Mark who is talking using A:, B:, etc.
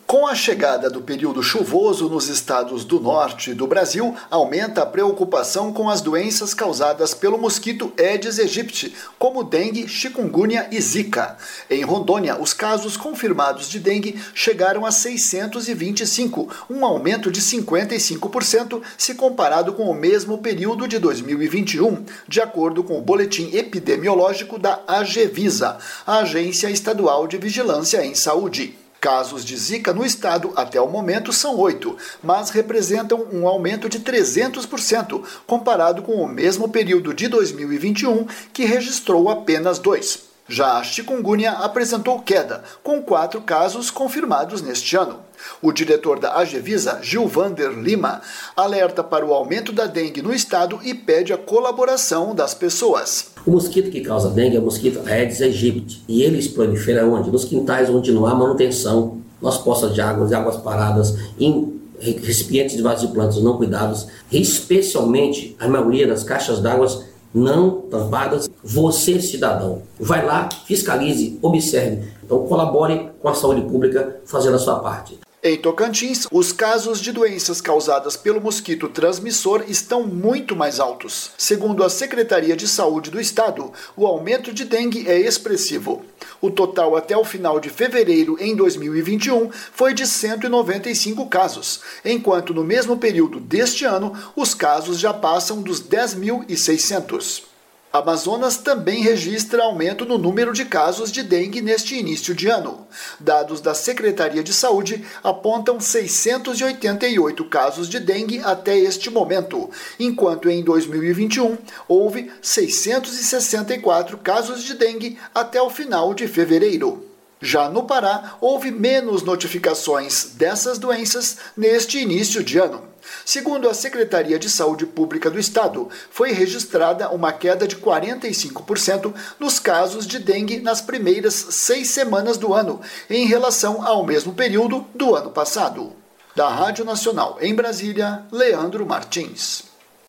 A: Com a chegada do período chuvoso nos estados do norte do Brasil, aumenta a preocupação com as doenças causadas pelo mosquito Aedes aegypti, como dengue, chikungunya e zika. Em Rondônia, os casos confirmados de dengue chegaram a 625, um aumento de 55% se comparado com o mesmo período de 2021, de acordo com o boletim epidemiológico da AGEVISA, a Agência Estadual de Vigilância em Saúde. Casos de zika no estado até o momento são 8, mas representam um aumento de 300% comparado com o mesmo período de 2021, que registrou apenas 2. Já a chikungunya apresentou queda, com 4 casos confirmados neste ano. O diretor da AGEVISA, Gilvander Lima, alerta para o aumento da dengue no estado e pede a colaboração das pessoas.
B: O mosquito que causa dengue é o mosquito Aedes aegypti, e ele prolifera onde? Nos quintais onde não há manutenção, nas poças de águas paradas, em recipientes de vasos de plantas não cuidados, especialmente a maioria das caixas d'água não tampadas. Você, cidadão, vai lá, fiscalize, observe. Então colabore com a saúde pública fazendo a sua parte.
A: Em Tocantins, os casos de doenças causadas pelo mosquito transmissor estão muito mais altos. Segundo a Secretaria de Saúde do Estado, o aumento de dengue é expressivo. O total até o final de fevereiro em 2021 foi de 195 casos, enquanto no mesmo período deste ano, os casos já passam dos 10.600. Amazonas também registra aumento no número de casos de dengue neste início de ano. Dados da Secretaria de Saúde apontam 688 casos de dengue até este momento, enquanto em 2021 houve 664 casos de dengue até o final de fevereiro. Já no Pará, houve menos notificações dessas doenças neste início de ano. Segundo a Secretaria de Saúde Pública do Estado, foi registrada uma queda de 45% nos casos de dengue nas primeiras 6 semanas do ano, em relação ao mesmo período do ano passado. Da Rádio Nacional em Brasília, Leandro Martins.